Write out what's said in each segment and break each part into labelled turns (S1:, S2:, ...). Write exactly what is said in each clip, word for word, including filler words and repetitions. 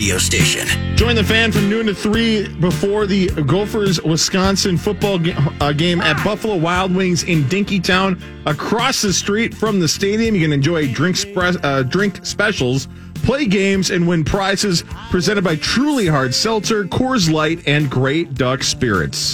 S1: radio station.
S2: Join the fan from noon to three before the Gophers-Wisconsin football ga- uh, game at Buffalo Wild Wings in Dinkytown. Across the street from the stadium, you can enjoy drink, spre- uh, drink specials, play games, and win prizes presented by Truly Hard Seltzer, Coors Light, and Great Duck Spirits.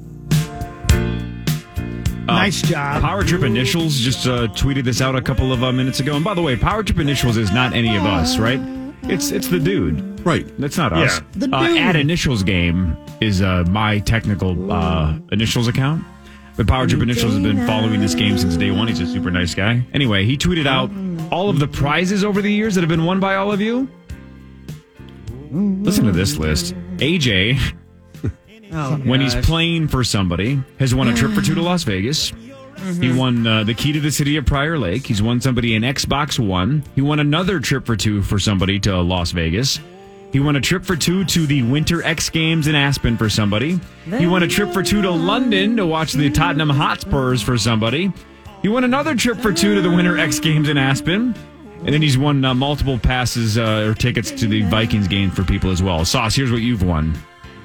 S3: Nice job.
S4: Power Trip Initials just uh, tweeted this out a couple of uh, minutes ago. And by the way, Power Trip Initials is not any of us, right? It's it's the dude.
S5: Right.
S4: That's not us.
S3: Yeah. The
S4: Uh,
S3: dude.
S4: at Initials Game is uh, my technical uh, initials account. But Power Trip Initials has been following this game since day one. He's a super nice guy. Anyway, he tweeted out all of the prizes over the years that have been won by all of you. Listen to this list. A J,
S3: Oh,
S4: when he's playing for somebody, has won a trip for two to Las Vegas. He won uh, the key to the city of Prior Lake. He's won somebody an Xbox One. He won another trip for two for somebody to Las Vegas. He won a trip for two to the Winter X Games in Aspen for somebody. He won a trip for two to London to watch the Tottenham Hotspurs for somebody. He won another trip for two to the Winter X Games in Aspen. And then he's won uh, multiple passes uh, or tickets to the Vikings game for people as well. Sauce, here's what you've won.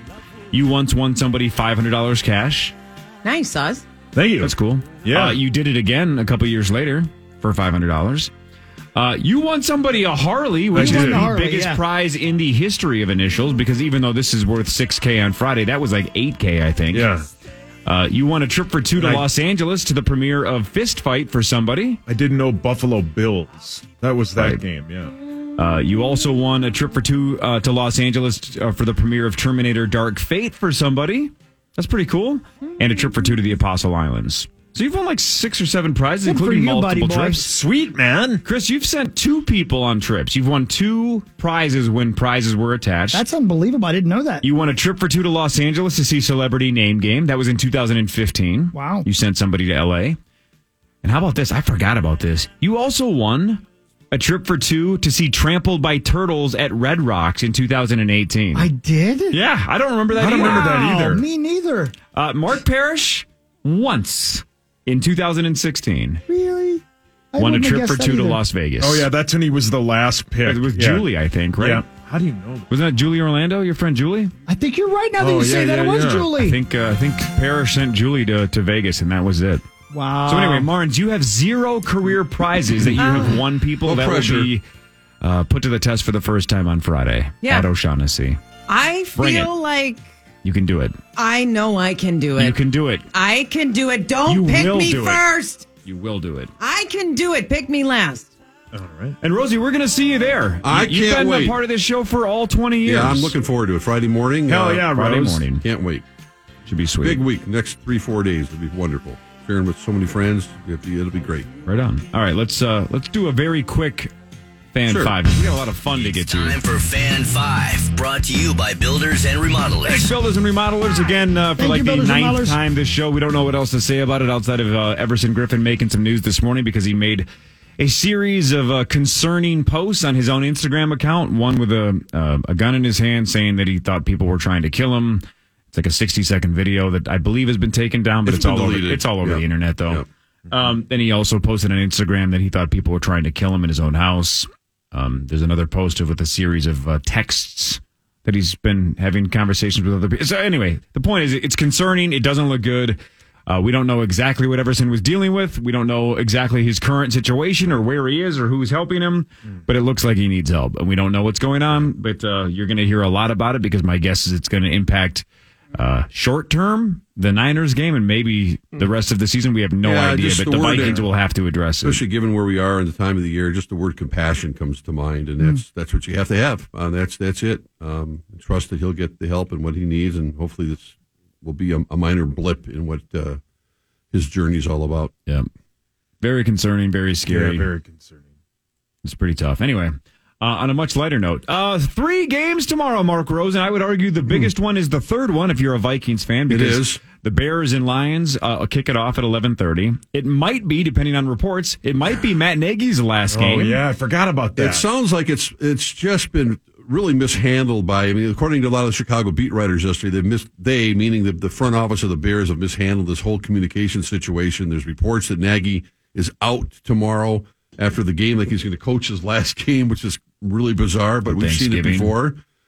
S4: You once won somebody five hundred dollars cash.
S6: Nice, Sauce.
S3: Thank you.
S4: That's cool.
S3: Yeah.
S4: Uh, you did it again a couple years later for five hundred dollars. Uh, you won somebody a Harley, which
S3: I
S4: is
S3: did.
S4: the
S3: Harley,
S4: biggest
S3: yeah.
S4: prize in the history of Initials, because even though this is worth six K on Friday, that was like eight K, I think.
S3: Yeah.
S4: Uh, you won a trip for two to
S3: I-
S4: Los Angeles to the premiere of Fist Fight for somebody.
S3: I didn't know Buffalo Bills. That was that
S4: Right.
S3: game, yeah.
S4: Uh, you also won a trip for two uh, to Los Angeles uh, for the premiere of Terminator Dark Fate for somebody. That's pretty cool. And a trip for two to the Apostle Islands. So you've won like six or seven prizes,
S7: Good for
S4: including
S7: you, buddy
S4: multiple
S7: boy.
S4: trips.
S3: Sweet, man.
S4: Chris, you've sent two people on trips. You've won two prizes when prizes were attached.
S7: That's unbelievable. I didn't know that.
S4: You won a trip for two to Los Angeles to see Celebrity Name Game. That was in two thousand fifteen.
S7: Wow.
S4: You sent somebody to L A. And how about this? I forgot about this. You also won a trip for two to see Trampled by Turtles at Red Rocks in two thousand eighteen.
S7: I did?
S4: Yeah, I don't remember that
S3: I don't
S4: either.
S3: remember that
S7: Wow,
S3: either.
S7: Me neither.
S4: Uh, Mark Parrish, once in two thousand sixteen,
S7: Really? I
S4: won a
S7: wouldn't have
S4: trip
S7: guessed
S4: for
S7: that
S4: two to
S7: either.
S4: Las Vegas.
S3: Oh, yeah, that's when he was the last pick.
S4: It was
S3: Yeah.
S4: Julie, I think, right?
S3: Yeah. How do you know?
S4: Wasn't that Julie Orlando, your friend Julie?
S7: I think you're right now that
S3: Oh,
S7: you say
S3: yeah,
S7: that.
S3: yeah,
S7: it was
S3: yeah.
S7: Julie.
S4: I think uh, I think Parrish sent Julie to, to Vegas, and that was it.
S7: wow.
S4: So anyway, Marnes, you have zero career prizes that you have won people.
S5: No
S4: that
S5: pressure.
S4: will be uh, put to the test for the first time on Friday
S6: Yeah.
S4: at O'Shaughnessy.
S6: I
S4: Bring
S6: feel
S4: it.
S6: like
S4: You can do it.
S6: I know I can do it.
S4: You can do it.
S6: I can do it. Don't
S4: You
S6: pick
S4: will
S6: me
S4: do it.
S6: first.
S4: You will do it.
S6: I can do it. Pick me last.
S3: All right.
S4: And Rosie, we're going to see you there.
S5: I
S4: You- You've
S5: can't
S4: been
S5: wait.
S4: a part of this show for all twenty years.
S5: Yeah, I'm looking forward to it. Friday morning.
S3: Hell
S5: uh,
S3: yeah,
S4: Friday
S3: Rose.
S4: morning.
S5: Can't wait.
S4: Should be sweet.
S5: Big week. Next three, four days. It'll be wonderful. Sharing with so many friends. It'll be, it'll be great.
S4: Right on. All right, let's uh, let's do a very quick fan
S5: Sure.
S4: five. We got a lot of fun to get to.
S1: Time for Fan five, brought to you by Builders and Remodelers.
S4: Thanks, Builders and Remodelers, again uh, for
S7: Thank
S4: like
S7: you,
S4: the
S7: Builders and
S4: ninth
S7: Remodelers.
S4: time this show. We don't know what else to say about it outside of uh, Everson Griffin making some news this morning because he made a series of uh, concerning posts on his own Instagram account. One with a uh, a gun in his hand, saying that he thought people were trying to kill him. It's like a sixty second video that I believe has been taken down, but
S5: It's
S4: it's, all
S5: been
S4: over.
S5: deleted.
S4: It's all over
S5: Yep.
S4: the internet, though.
S5: Yep.
S4: Um, then he also posted on Instagram that he thought people were trying to kill him in his own house. Um, there's another post with a series of uh, texts that he's been having conversations with other people. So anyway, the point is, it's concerning. It doesn't look good. Uh, we don't know exactly what Everson was dealing with. We don't know exactly his current situation or where he is or who's helping him, but it looks like he needs help. And we don't know what's going on, but uh, you're going to hear a lot about it because my guess is it's going to impact uh, short term the Niners game and maybe the rest of the season. We have no
S5: Yeah,
S4: idea,
S5: just
S4: but
S5: the
S4: the
S5: word,
S4: Vikings
S5: uh,
S4: will have to address it.
S5: Especially given where we are in the time of the year, just the word compassion comes to mind, and that's that's what you have to have. Uh, that's that's it. Um, trust that he'll get the help and what he needs, and hopefully this will be a, a minor blip in what uh, his journey is all about.
S4: Yeah. Very concerning, very scary.
S3: Yeah, very concerning.
S4: It's pretty tough. Anyway, uh, on a much lighter note, uh, three games tomorrow, Mark Rose, and I would argue the biggest one is the third one if you're a Vikings fan. Because
S5: It is.
S4: The Bears and Lions uh, will kick it off at eleven thirty. It might be, depending on reports, it might be Matt Nagy's last game.
S3: Oh, yeah, I forgot about that.
S5: It sounds like it's it's just been really mishandled by, I mean, according to a lot of the Chicago beat writers yesterday, they mis- they meaning the, the front office of the Bears have mishandled this whole communication situation. There's reports that Nagy is out tomorrow after the game, like he's going to coach his last game, which is really bizarre, but
S4: For
S5: we've seen it
S4: Thanksgiving.
S5: before.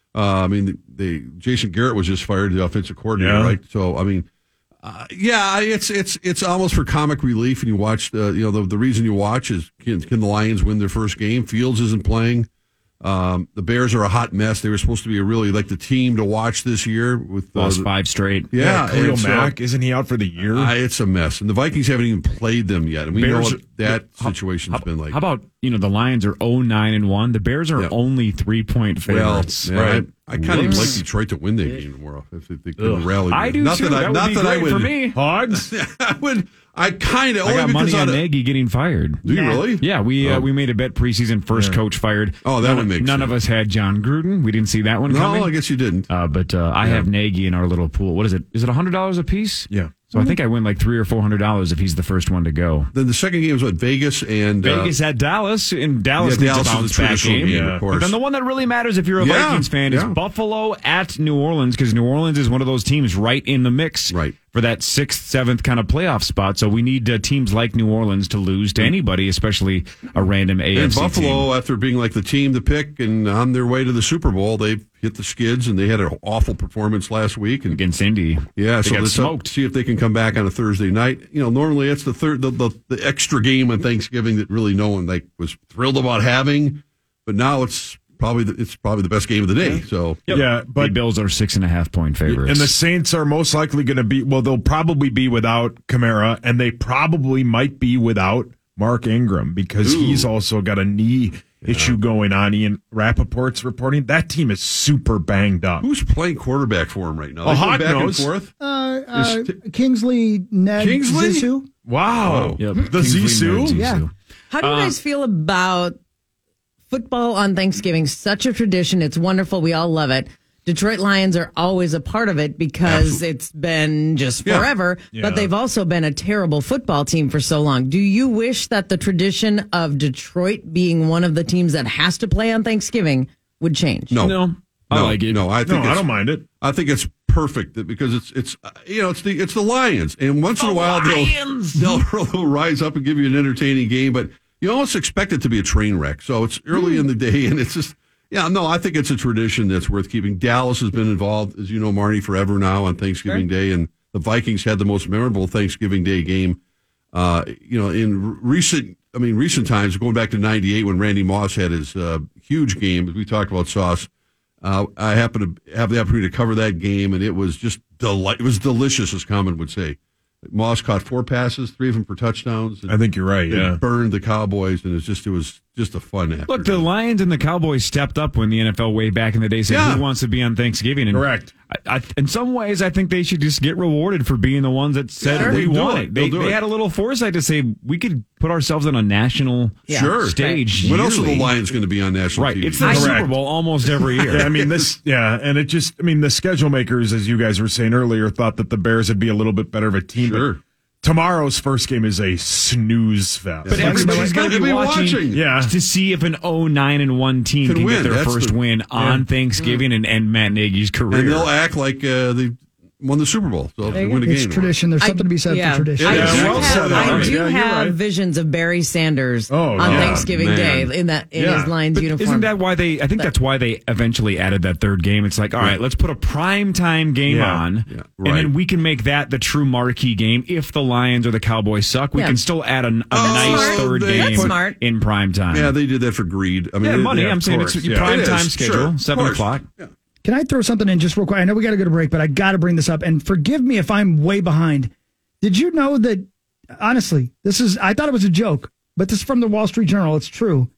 S5: Uh, I mean, they Jason Garrett was just fired, the offensive coordinator,
S3: Yeah.
S5: right? So, I mean, uh, yeah, it's it's it's almost for comic relief. And you watch, uh, you know, the, the reason you watch is can, can the Lions win their first game? Fields isn't playing. Um, the Bears are a hot mess. They were supposed to be a really like the team to watch this year with uh,
S4: Lost
S5: the-
S4: five straight.
S5: Yeah,
S3: Khalil
S5: and so-
S3: Mack, isn't he out for the year?
S5: Uh, it's a mess, and the Vikings haven't even played them yet, and we
S4: Bears-
S5: know what that
S4: how-
S5: situation's
S4: how,
S5: been like.
S4: How about, you know, the Lions are oh nine and one. The Bears are
S5: Yeah.
S4: only three point
S5: well,
S4: favorites.
S5: yeah,
S3: right.
S5: I, I kind of even
S4: Whoops.
S5: like Detroit to win that game tomorrow if they, they could
S3: Ugh.
S5: rally.
S4: I do
S5: not
S4: too.
S5: That, I,
S4: That would
S5: not
S4: be
S5: that I
S4: great
S5: would.
S4: for me.
S3: Hogs?
S5: I would. I kind of.
S4: I got money on
S5: of,
S4: Nagy getting fired.
S5: Do you really?
S4: Yeah, we uh,
S5: Oh.
S4: we made a bet preseason, first coach fired.
S5: Oh, that
S4: none
S5: would
S4: of,
S5: make
S4: None
S5: sense.
S4: of us had John Gruden. We didn't see that one
S5: No,
S4: coming.
S5: I guess you didn't.
S4: Uh, but uh, I
S5: Yeah.
S4: have Nagy in our little pool. What is it? Is it one hundred dollars a piece?
S3: Yeah.
S4: So I think I win like three or four hundred dollars if he's the first one to go.
S5: Then the second game was what Vegas and uh,
S4: Vegas at Dallas, and Dallas
S5: yeah,
S4: needs
S5: Dallas
S4: a
S5: is
S4: bounce
S5: the
S4: back
S5: traditional
S4: game.
S5: game,
S3: Yeah.
S5: of
S4: But
S5: course.
S4: then the one that really matters if you're a
S5: Yeah,
S4: Vikings fan is
S5: yeah.
S4: Buffalo at New Orleans, because New Orleans is one of those teams right in the mix
S5: Right.
S4: for that sixth, seventh kind of playoff spot. So we need uh, teams like New Orleans to lose to anybody, especially a random A F C
S5: and Buffalo,
S4: team.
S5: after being like the team to pick and on their way to the Super Bowl, they've hit the skids, and they had an awful performance last week. And
S4: Against Indy.
S5: yeah,
S4: They
S5: so
S4: got
S5: let's up-
S4: smoked.
S5: see if they can come back on a Thursday night. You know, normally it's the third, the, the, the extra game on Thanksgiving that really no one like was thrilled about having, but now it's probably the, it's probably the best game of the day. So
S3: Yeah,
S4: the
S3: but
S4: Bills are six and a half point favorites.
S3: and the Saints are most likely going to be, well, they'll probably be without Kamara, and they probably might be without Mark Ingram because
S5: Ooh.
S3: he's also got a knee issue going on. Ian Rappaport's reporting that team is super banged up.
S5: who's playing quarterback for him right now?
S3: Oh,
S5: They go
S3: Hawk
S5: back
S3: knows.
S5: and forth.
S7: Uh, uh,
S5: Is t-
S7: Kingsley Ned
S5: Kingsley?
S7: Zissou.
S3: Wow.
S4: Yep.
S3: The
S4: Kingsley
S3: Zissou?
S4: Ned
S7: Yeah.
S6: How do you guys feel about football on Thanksgiving? Such a tradition. It's wonderful. We all love it. Detroit Lions are always a part of it because
S5: Absolutely.
S6: it's been just
S5: Yeah.
S6: forever,
S3: Yeah.
S6: but they've also been a terrible football team for so long. Do you wish that the tradition of Detroit being one of the teams that has to play on Thanksgiving would change?
S5: No,
S4: No. I
S5: no,
S4: like it.
S5: No, I
S3: No,
S5: think
S3: I
S5: it's-
S3: don't mind it.
S5: I think it's perfect that- because it's it's uh, you know it's the it's the Lions, and once in a while they'll, they'll they'll rise up and give you an entertaining game, but you almost expect it to be a train wreck. So it's early in the day, and it's just yeah, no, I think it's a tradition that's worth keeping. Dallas has been involved, as you know, Marnie, forever now on Thanksgiving Day, and the Vikings had the most memorable Thanksgiving Day game. Uh, you know, in r- recent, I mean, recent times, going back to ninety-eight when Randy Moss had his uh, huge game, as we talked about Sauce. Uh, I happened to have the opportunity to cover that game, and it was just delight. It was delicious, as Common would say. Moss caught four passes, three of them for touchdowns. And
S3: I think you're right.
S5: it
S3: Yeah.
S5: burned the Cowboys, and it's just it was just a fun afternoon.
S4: Look, the Lions and the Cowboys stepped up when the N F L way back in the day said,
S5: Yeah.
S4: who wants to be on Thanksgiving? And
S3: Correct.
S4: I, I, in some ways, I think they should just get rewarded for being the ones that said
S5: Yeah,
S4: we
S5: they'll do
S4: want
S5: it.
S4: it. They,
S5: They'll do
S4: they
S5: it.
S4: had a little foresight to say we could put ourselves on a national
S6: Yeah.
S5: Sure.
S4: stage.
S5: When else are the
S4: yearly.
S5: Lions going to be on national
S4: Right.
S5: T V?
S4: It's the
S3: Correct.
S4: Super Bowl almost every year.
S3: Yeah, I mean this. Yeah, and it just. I mean, the schedule makers, as you guys were saying earlier, thought that the Bears would be a little bit better of a team.
S5: Sure.
S3: But tomorrow's first game is a snooze fest.
S4: But everybody's going to be
S5: They'll be
S4: watching,
S5: watching.
S3: Yeah.
S4: to see if an oh nine and one team
S5: Can
S4: can,
S5: win.
S4: get their
S5: That's
S4: first
S5: the-
S4: win on Thanksgiving and end Matt Nagy's career.
S5: and they'll act like uh, they won the Super Bowl. So they win a
S7: It's
S5: game.
S7: tradition. There's something to be said
S6: yeah.
S7: for tradition.
S6: I
S5: Yeah,
S6: do
S5: well
S6: have,
S5: said,
S6: I
S5: Ari.
S6: do
S3: Yeah, you're
S6: have
S3: right.
S6: visions of Barry Sanders
S3: Oh,
S6: on
S3: yeah,
S6: Thanksgiving
S5: man.
S6: Day in that in
S3: Yeah.
S6: his Lions
S4: But
S6: uniform.
S4: Isn't that why they? I think that's why they eventually added that third game. It's like, all right, let's put a prime time game
S3: Yeah.
S4: on,
S5: Yeah,
S4: and
S5: right.
S4: then we can make that the true marquee game. If the Lions or the Cowboys suck, we
S6: Yeah.
S4: can still add a, a
S5: Oh,
S4: nice
S5: smart.
S4: third
S5: That's
S4: game
S6: smart.
S4: in prime time.
S5: Yeah, they did that for greed. I mean,
S4: Yeah,
S5: it-
S4: money.
S5: yeah,
S4: I'm
S5: of
S4: saying
S5: course.
S4: it's
S3: Yeah.
S4: prime
S5: It
S4: time
S5: is,
S4: schedule,
S5: sure, of
S4: seven
S5: course.
S4: o'clock.
S5: Yeah.
S7: Can I throw something in just real quick? I know we got to go to break, but I got to bring this up. And forgive me if I'm way behind. Did you know that, honestly, this is, I thought it was a joke, but this is from the Wall Street Journal. It's true.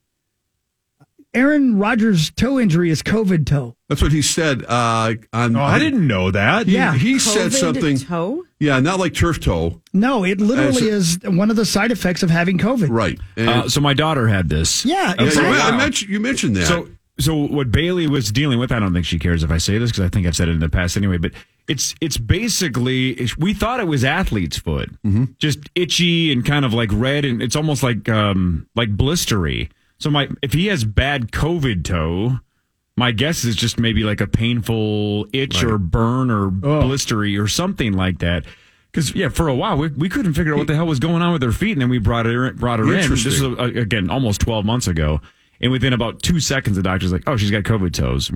S7: Aaron Rodgers' toe injury is COVID toe.
S5: That's what he said. Uh, on
S3: Oh, I didn't know that.
S5: He,
S7: Yeah.
S5: he said
S6: COVID
S5: something.
S6: toe?
S5: Yeah, not like turf toe.
S7: No, it literally
S5: Uh,
S7: is one of the side effects of having COVID.
S5: Right. And,
S4: Uh, so my daughter had this.
S7: Yeah,
S5: yeah,
S7: exactly.
S5: I mentioned you mentioned that.
S4: So, so what Bailey was dealing with, I don't think she cares if I say this because I think I've said it in the past anyway. But it's it's basically we thought it was athlete's foot, just itchy and kind of like red, and it's almost like um like blistery. So my if he has bad COVID toe, my guess is just maybe like a painful itch or burn or blistery or something like that. Because yeah, for a while we, we couldn't figure out what the hell was going on with her feet, and then we brought her brought her in. This is
S5: Interesting.
S4: uh, again almost twelve months ago. And within about two seconds, the doctor's like, "Oh, she's got COVID toes." And we're like,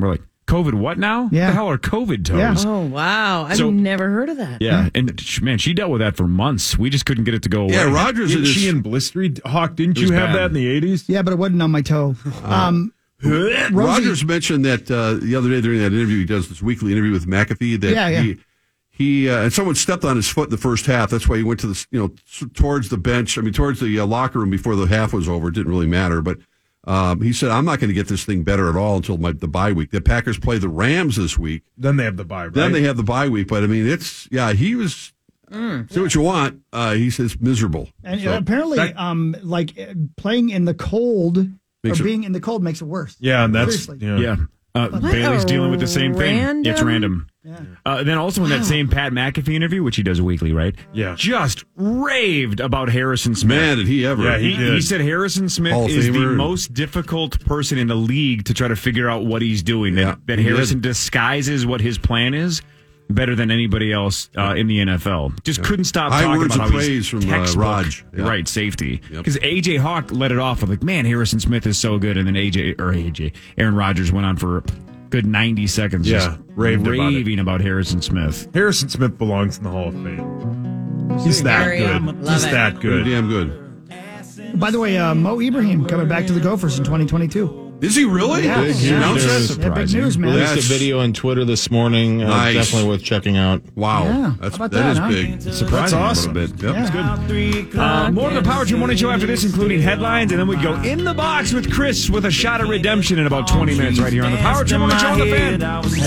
S4: COVID what now?
S7: Yeah.
S4: What the hell are COVID toes?
S7: Yeah.
S6: Oh, wow. I've
S4: So-
S6: never heard of that.
S4: Yeah, and sh- man, she dealt with that for months. We just couldn't get it to go away.
S5: Yeah, Rogers
S3: Didn't
S5: is
S3: she and Blistery Hawk? Didn't
S4: It
S3: you
S4: was
S3: have
S4: bad.
S3: that in the eighties?
S7: Yeah, but it wasn't on my toe. Um, Rosie-
S5: Rogers mentioned that uh, the other day during that interview. He does this weekly interview with McAfee. That
S7: Yeah, yeah.
S5: he he uh, and someone stepped on his foot in the first half. That's why he went to the you know s- towards the bench. I mean, towards the uh, locker room before the half was over. It didn't really matter, but. Um, he said, I'm not going to get this thing better at all until my, the bye week. The Packers play the Rams this week.
S3: Then they have the bye, right?
S5: Then they have the bye week. But, I mean, it's, yeah, he was, say what you want. Uh, he says miserable.
S7: and
S5: So,
S7: apparently,
S3: that-
S7: um, like uh, playing in the cold or
S5: Makes it-
S7: being in the cold makes it worse.
S3: yeah, and that's
S7: Seriously.
S3: yeah.
S4: Yeah. Uh, Bailey's
S6: a
S4: dealing with the same thing.
S6: random-
S4: It's random. Uh, then also in that same Pat McAfee interview, which he does weekly, right?
S3: Yeah.
S4: Just raved about Harrison Smith.
S5: man, did he ever.
S3: Yeah,
S4: He,
S3: He did.
S4: he said Harrison Smith
S5: Hall of
S4: is the
S5: Famer.
S4: most difficult person in the league to try to figure out what he's doing.
S5: Yeah,
S4: that that
S5: he
S4: Harrison
S5: did.
S4: disguises what his plan is better than anybody else uh, in the N F L. Just couldn't stop
S5: High
S4: talking
S5: words
S4: about
S5: of
S4: how he's
S5: praise from, uh,
S4: textbook,
S5: Raj. Yeah.
S4: right, safety.
S5: Yep.
S4: Because A J Hawk let it off with like, man, Harrison Smith is so good, and then A J or A J Aaron Rodgers went on for a good ninety seconds,
S3: Yeah,
S4: just
S3: raved about it.
S4: raving about Harrison Smith.
S3: Harrison Smith belongs in the Hall of Fame. He's that
S6: Very,
S3: good.
S6: um, love
S3: He's
S6: it.
S3: that
S5: Pretty
S3: good.
S5: damn good.
S7: By the way, uh, Mo Ibrahim coming back to the Gophers in twenty twenty-two.
S5: Is he really?
S7: Yeah.
S5: Did he
S7: Yeah.
S5: announce
S2: There's-
S5: that?
S7: Yeah, big news, man.
S2: Released
S5: That's-
S2: a video on Twitter this morning. Uh,
S5: Nice.
S2: Definitely worth checking out.
S5: Wow.
S7: Yeah.
S5: That's,
S7: How about
S5: that
S7: that,
S5: is
S7: huh?
S5: big.
S4: Surprising
S3: awesome.
S4: a little bit.
S5: Yep.
S7: Yeah.
S4: Uh, more of the Power Trip Morning Show after this, including headlines, and then we go in the box with Chris with a shot of redemption in about twenty minutes right here on the Power Trip Morning Show on the Fan.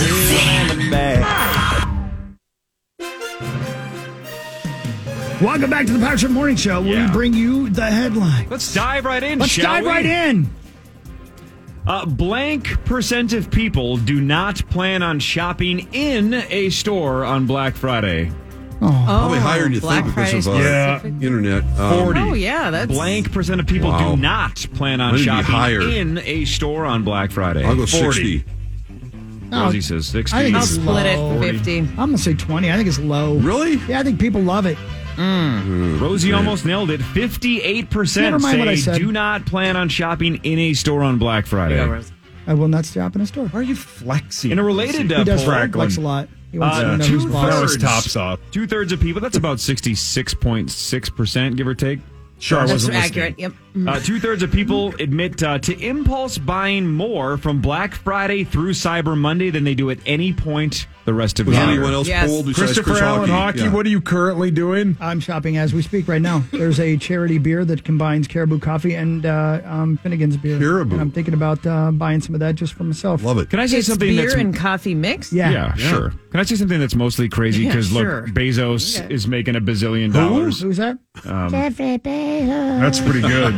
S7: Welcome back to the Power Trip Morning Show, where
S4: Yeah.
S7: we bring you the headline.
S4: Let's dive right in,
S7: Let's
S4: shall
S7: dive
S4: we?
S7: right in.
S4: Uh, blank percent of people do not plan on shopping in a store on Black Friday.
S5: Probably higher than you
S6: Black
S5: think because of uh,
S6: Friday
S3: Yeah.
S6: specific?
S5: internet. Um,
S3: forty.
S6: Oh, yeah. That's
S4: Blank percent of people
S5: Wow.
S4: do not plan on
S5: Might be
S4: shopping
S5: higher.
S4: in a store on Black Friday.
S5: I'll go
S3: forty.
S5: sixty.
S4: Rosie says sixty.
S7: I think
S6: I'll
S7: it's
S6: split
S7: low.
S6: it fifty.
S7: I'm going to say twenty. I think it's low.
S5: Really?
S7: Yeah, I think people love it.
S4: Rosie almost nailed it. fifty-eight percent
S7: Never mind what I
S4: say
S7: said.
S4: do not plan on shopping in a store on Black Friday.
S7: I will not shop in a store.
S3: Why are you flexing?
S4: In a related uh,
S7: He does
S4: poll,
S7: flex a lot. He wants
S4: Uh,
S7: to know
S4: two
S7: who's
S3: That
S7: boss.
S3: was
S4: thirds.
S3: tops off.
S4: two thirds of people, that's about sixty-six point six percent, give or take.
S3: Sure, I
S6: That's
S3: wasn't
S6: accurate. Yep.
S4: Uh, Two thirds of people admit uh, to impulse buying more from Black Friday through Cyber Monday than they do at any point the rest of the
S5: Was
S4: year.
S5: anyone else
S6: Yes.
S5: polled besides
S3: Christopher
S5: Chris
S3: Allen
S5: Hockey?
S3: Hockey,
S5: Yeah.
S3: what are you currently doing?
S7: I'm shopping as we speak right now. There's a charity beer that combines Caribou Coffee and uh, um, Finnegan's beer.
S5: Caribou.
S7: And I'm thinking about uh, buying some of that just for myself.
S5: Love it.
S4: Can I say
S6: It's
S4: something
S6: beer
S4: that's
S6: and coffee mix?
S7: Yeah.
S4: yeah, sure. Can I say something that's mostly crazy?
S6: Yeah,
S4: Because
S6: sure.
S4: look, Bezos is making a bazillion dollars.
S7: Who's that?
S3: That's pretty good.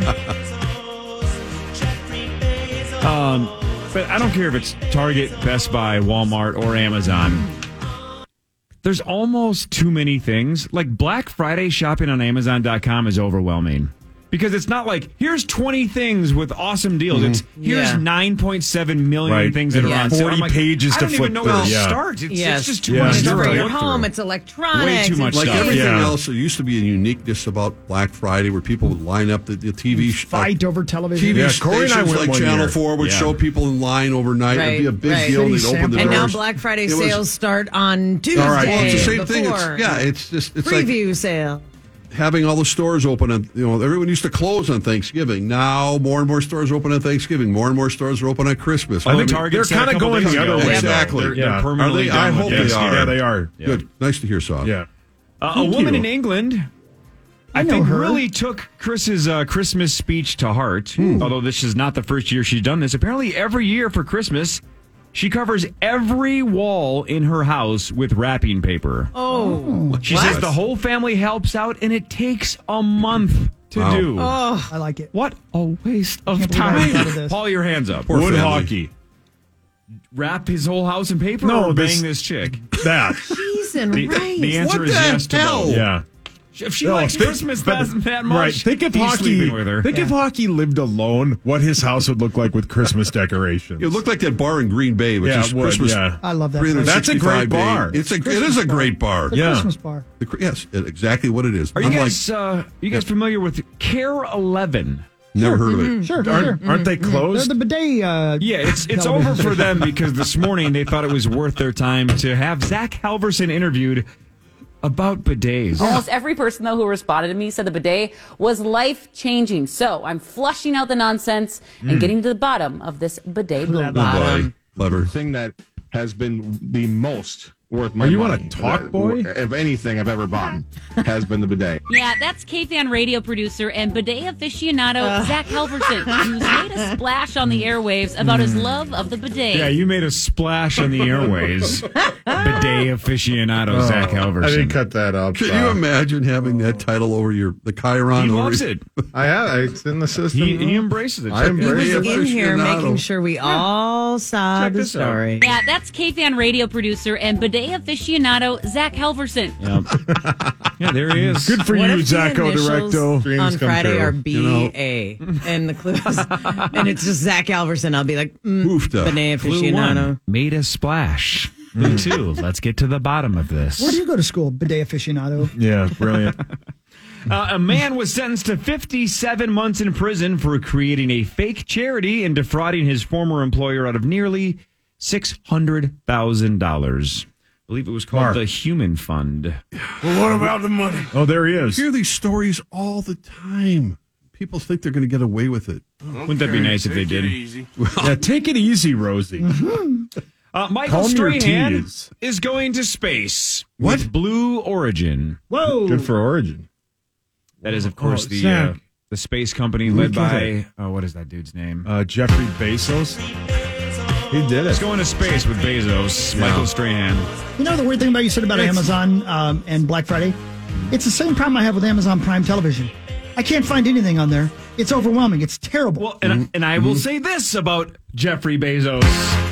S4: Um, but I don't care if it's Target, Best Buy, Walmart, or Amazon. There's almost too many things. Like Black Friday shopping on Amazon dot com is overwhelming. Because it's not like, here's twenty things with awesome deals. It's, here's
S6: Yeah.
S4: nine point seven million
S3: Right.
S4: things that
S3: And
S4: are on sale. I'm
S3: forty pages
S4: I
S3: to
S4: don't
S3: flip
S4: even know
S3: through,
S4: where to
S3: yeah.
S4: start. It's,
S6: Yes.
S4: it's just too
S3: Yeah,
S4: much
S6: It's
S3: you're
S4: stuff
S6: for
S4: to
S6: your
S4: look
S6: home.
S4: through.
S6: It's electronics.
S4: Way too much
S6: it's
S5: Like
S4: stuff.
S5: everything
S3: Yeah.
S5: else, there used to be a uniqueness about Black Friday where people would line up the, the T V sh-
S7: Fight over television.
S5: T V
S3: Yeah, Corey and I
S5: stations
S3: went
S5: like
S3: one
S5: Channel
S3: year.
S5: four would
S4: Yeah.
S5: show people in line overnight.
S6: Right,
S5: It'd be a big
S6: right.
S5: deal. And they'd
S7: City
S5: open the
S6: And
S5: doors.
S6: now Black Friday
S5: It was-
S6: sales start on Tuesday.
S5: All right, well, it's the same thing. It's,
S6: before.
S5: yeah, it's just it's like
S6: Preview sale.
S5: having all the stores open. On, you know, everyone used to close on Thanksgiving. Now more and more stores are open on Thanksgiving. More and more stores are open on Christmas.
S4: I
S5: Well,
S4: think
S5: I mean,
S4: Target
S3: They're
S4: said a
S3: kind of
S4: couple
S3: going
S4: days
S3: the
S4: ago,
S3: other way.
S5: Exactly.
S4: They're,
S5: Yeah.
S4: they're permanently
S5: Are they?
S4: done
S5: I
S4: with
S5: hope
S4: it.
S5: they
S3: Yes,
S5: are.
S3: yeah, they are.
S5: Good. Nice to hear, Saw.
S3: Yeah.
S4: Uh, a
S3: Thank
S4: woman
S3: you.
S4: in England, I,
S7: I know
S4: think,
S7: her.
S4: really took Chris's uh, Christmas speech to heart. Although this is not the first year she's done this. Apparently, every year for Christmas, she covers every wall in her house with wrapping paper.
S6: Oh.
S4: She
S6: What?
S4: says the whole family helps out, and it takes a month to
S5: Wow.
S4: do.
S6: Oh.
S7: I like it.
S4: What a waste of
S7: Can't believe I haven't thought
S4: time!
S7: of this.
S4: Paul, your hands up.
S5: Poor
S3: Wood
S5: family.
S3: hockey.
S4: Wrap his whole house in paper
S3: No,
S4: or
S3: this-
S4: bang this chick?
S3: That.
S6: Cheese and
S4: The,
S6: rice.
S4: the answer
S5: What
S4: is
S5: the
S4: yes to
S5: hell?
S4: both.
S3: Yeah.
S4: If she
S3: No,
S4: likes
S3: think-
S4: Christmas
S3: but-
S4: that, that much,
S3: Right. Think if
S4: he's
S3: hockey.
S4: sleeping with her.
S3: Think if hockey lived alone, what his house would look like with Christmas decorations.
S5: It looked like that bar in Green Bay, which
S3: Yeah,
S5: is
S3: it would,
S5: Christmas.
S3: yeah.
S7: I love that.
S5: three hundred
S7: place.
S3: That's a
S5: sixty-five
S3: great bar.
S5: day. It's a. It
S7: Christmas
S5: is a
S7: bar.
S5: great bar.
S7: The
S3: Yeah.
S7: Christmas bar.
S5: The, yes, exactly what it is.
S4: Are you
S5: I'm
S4: guys uh, you guys familiar with Care eleven?
S5: Never heard of it.
S7: Sure,
S3: Aren't,
S7: sure.
S3: aren't they closed?
S7: They're the bidet. Uh,
S4: Yeah, it's it's
S7: television
S4: over for
S7: station.
S4: them because this morning they thought it was worth their time to have Zach Halverson interviewed about bidets.
S8: Almost every person, though, who responded to me said the bidet was life-changing. So I'm flushing out the nonsense and getting to the bottom of this bidet
S7: Clever.
S8: bottom.
S5: Boy, clever.
S9: thing that has been the most worth my
S3: Are you
S9: money.
S3: on a talk,
S9: That-
S3: boy?
S9: If anything I've ever bought has been the bidet.
S10: Yeah, that's K-Fan radio producer and bidet aficionado Zach Halverson, who's made a splash on the airwaves about his love of the bidet.
S4: Yeah, you made a splash on the airways. Bidet aficionado Zach Halverson.
S2: I didn't cut that up.
S5: Can
S2: so.
S5: you imagine having that title over your the Chiron?
S4: He
S5: over
S4: loves
S5: your-
S4: it.
S2: I have. It's in the system.
S4: He, he embraces it.
S2: I
S4: Check
S2: embrace
S4: this
S6: He
S2: it.
S6: was
S5: Bidet
S6: in here
S5: aficionado.
S6: making sure we all saw
S4: Check
S6: the
S4: this out.
S6: story.
S10: Yeah, that's K-Fan radio producer and bidet aficionado Zach Halverson.
S4: Yep. Yeah, there he is.
S3: Good for
S6: What
S3: you,
S6: if the
S3: Zacco
S6: initials
S3: Directo.
S2: Dreams
S6: on
S2: come
S6: Friday
S2: true,
S6: are
S2: you
S6: B
S5: know.
S6: A and the clues, and it's just Zach Halverson. I'll be like, mm,
S5: Oofed up.
S6: bidet
S4: Clue
S6: aficionado.
S4: one, made a splash. Clue two, let's get to the bottom of this.
S7: Where do you go to school, bidet aficionado?
S3: Yeah, brilliant.
S4: Uh, a man was sentenced to fifty-seven months in prison for creating a fake charity and defrauding his former employer out of nearly six hundred thousand dollars. I believe it was called
S3: Mark.
S4: the Human Fund.
S3: Well, what about the money? Oh, there he
S5: I
S3: is.
S5: hear these stories all the time. People think they're going to get away with it.
S4: Wouldn't that be nice if they did?
S3: Yeah, take it easy, Rosie.
S4: Uh, Michael
S3: Calm your
S4: Strahan
S3: T's.
S4: is going to space
S5: What?
S4: with Blue Origin.
S7: Whoa.
S2: Good for Origin.
S4: That is, of course,
S3: Oh,
S4: the
S3: Zach.
S4: uh, the space company led by, oh, what is that dude's name?
S3: Uh, Jeffrey Bezos.
S2: He did
S4: He's
S2: it.
S4: going to space with Bezos, Michael Strahan.
S7: You know the weird thing about you said about Amazon um, and Black Friday? It's the same problem I have with Amazon Prime Television. I can't find anything on there. It's overwhelming. It's terrible.
S4: Well, and, and I will say this about Jeffrey Bezos.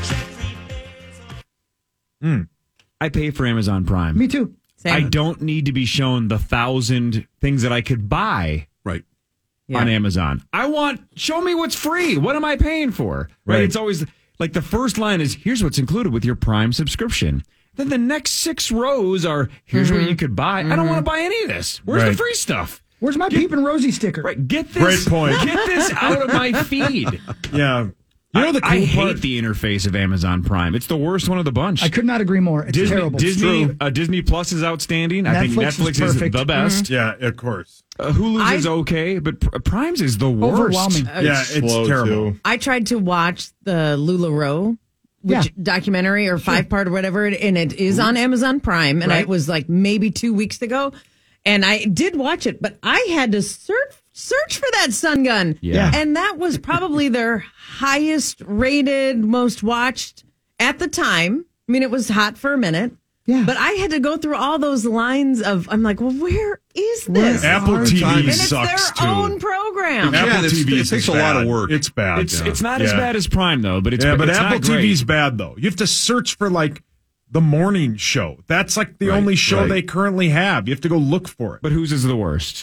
S4: I pay for Amazon Prime.
S7: Me too.
S6: Same.
S4: I don't need to be shown the thousand things that I could buy
S5: Right.
S6: Yeah.
S4: on Amazon. I want, show me what's free. What am I paying for? Right.
S3: Right.
S4: It's always like the first line is, here's what's included with your Prime subscription. Then the next six rows are, here's what you could buy. I don't want to buy any of this. Where's the
S3: Right.
S4: free stuff?
S7: Where's my Peep and Rosie sticker?
S4: Right. Get this.
S3: Great point.
S4: Get this out of my feed.
S3: Yeah. You know the cool
S4: I, I
S3: part?
S4: hate the interface of Amazon Prime. It's the worst one of the bunch.
S7: I could not agree more. It's
S4: Disney,
S7: terrible.
S4: Disney,
S7: It's true.
S4: uh, Disney Plus is outstanding. I think
S7: Netflix is
S4: Netflix is,
S7: perfect.
S4: the best.
S3: Yeah, of course.
S4: Uh, Hulu's
S6: I-
S4: is okay, but Pr- Prime's is the worst.
S7: Overwhelming.
S3: Yeah, it's
S2: Slow,
S3: terrible.
S2: too.
S6: I tried to watch the LuLaRoe which
S7: Yeah.
S6: documentary or five part or whatever, and it is on Amazon Prime, and
S7: Right.
S6: it was like maybe two weeks ago, and I did watch it, but I had to search search for that Sun Gun,
S4: Yeah.
S6: and that was probably their highest rated, most watched at the time. I mean, it was hot for a minute.
S7: Yeah.
S6: But I had to go through all those lines of, I'm like, well, where is this?
S3: Apple
S5: hard
S3: T
S5: time.
S3: V
S6: and it's
S3: sucks
S6: their
S3: too.
S6: own program.
S5: Yeah,
S3: Apple
S5: it's-
S3: T V
S5: it
S3: is
S5: takes a
S3: bad.
S5: lot of work.
S3: It's bad.
S4: It's
S3: yeah.
S4: it's not as
S3: Yeah.
S4: bad as Prime though, but it's
S3: Yeah, but
S4: it's
S3: Apple
S4: not
S3: T
S4: great.
S3: V's bad though. You have to search for like the morning show. That's like the
S5: Right,
S3: only show
S5: right.
S3: they currently have. You have to go look for it.
S4: But whose is the worst?